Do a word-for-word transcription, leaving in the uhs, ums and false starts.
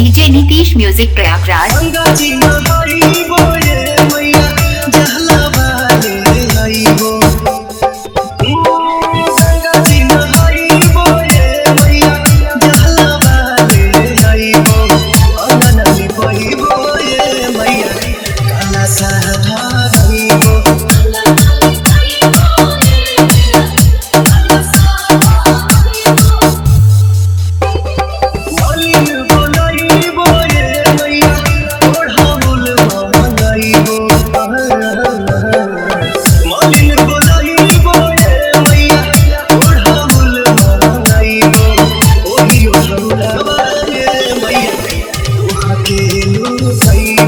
DJ Nitish music Prayagraj. Ganga ji नहाई बोए मैया जहला वाले आई हो। गंगा जी नहाई बोए मैया जहला वाले आई हो। अंगना में बही बोए मैया काला साधाई हो। Hey